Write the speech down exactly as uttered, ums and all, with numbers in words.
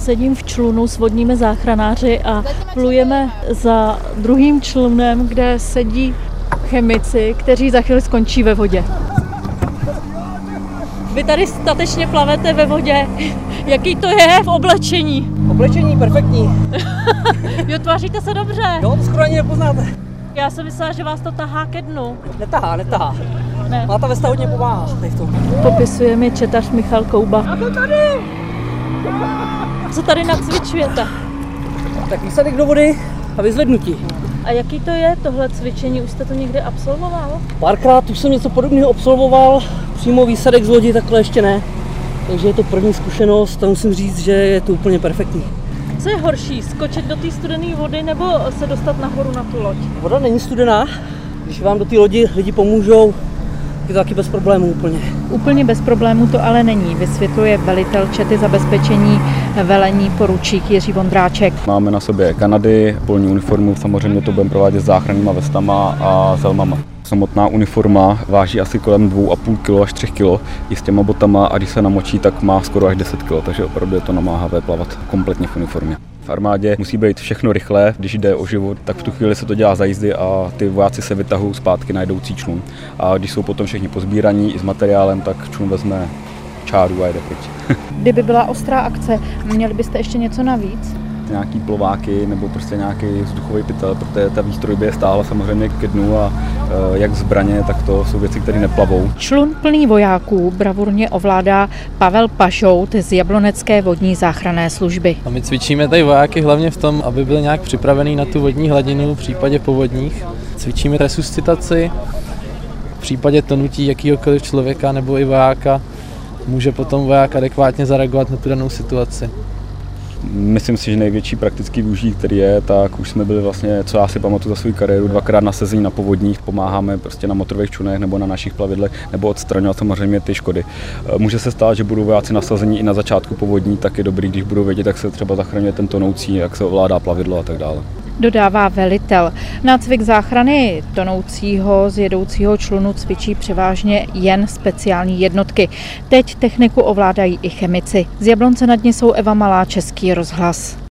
Sedím v člunu s vodními záchranáři a plujeme za druhým člunem, kde sedí chemici, kteří za chvíli skončí ve vodě. Vy tady statečně plavete ve vodě. Jaký to je v oblečení? Oblečení perfektní. Jo, tváříte se dobře. Jo, to skoro ani nepoznáte. Já jsem myslela, že vás to tahá ke dnu. Netahá, netahá. Ne. Má ta vesta hodně pomáhá. Popisuje mi četař Michal Kouba. A to tady! Co tady nacvičujete? Tak výsadek do vody a vyzvednutí. A jaký to je tohle cvičení? Už jste to někdy absolvoval? Párkrát už jsem něco podobného absolvoval. Přímo výsadek z lodi takhle ještě ne. Takže je to první zkušenost a musím říct, že je to úplně perfektní. Co je horší, skočit do té studené vody nebo se dostat nahoru na tu loď? Voda není studená. Když vám do té lodi lidi pomůžou, je to taky bez problémů úplně. Úplně bez problémů to ale není, vysvětluje velitel čety zabezpečení velení poručík Jiří Vondráček. Máme na sobě Kanady, polní uniformu, samozřejmě to budeme provádět s záchrannýma vestama a helmama. Samotná uniforma váží asi kolem dva a půl kilo až tři kilo i s těma botama a když se namočí, tak má skoro až deset kilo, takže opravdu je to namáhavé plavat kompletně v uniformě. V armádě musí být všechno rychlé, když jde o život, tak v tu chvíli se to dělá za jízdy a ty vojáci se vytahují zpátky na jedoucí člun. A když jsou potom všichni pozbíraní i s materiálem, tak člun vezme čáru a jede pryč. Kdyby byla ostrá akce, měli byste ještě něco navíc? Nějaký plováky nebo prostě nějaký vzduchový pytel, protože ta výstrojby je stála samozřejmě ke dnu a e, jak zbraně, tak to jsou věci, které neplavou. Člun plný vojáků bravurně ovládá Pavel Pažout z Jablonecké vodní záchranné služby. A my cvičíme tady vojáky hlavně v tom, aby byli nějak připravený na tu vodní hladinu v případě povodních. Cvičíme resuscitaci, v případě tonutí jakýhokoliv člověka nebo i vojáka může potom voják adekvátně zareagovat na tu danou situaci. Myslím si, že největší praktický využití, který je, tak už jsme byli vlastně, co já si pamatuju za svou kariéru, dvakrát nasazení na povodních, pomáháme prostě na motorových člunech nebo na našich plavidlech, nebo odstraňovat samozřejmě ty škody. Může se stát, že budou vojáci nasazení i na začátku povodní, tak je dobrý, když budou vědět, jak se třeba zachraňuje ten tonoucí, jak se ovládá plavidlo a tak dále. Dodává velitel. Nácvik záchrany tonoucího z jedoucího člunu cvičí převážně jen speciální jednotky. Teď techniku ovládají i chemici. Z Jablonce nad Nisou Eva Malá, Český rozhlas.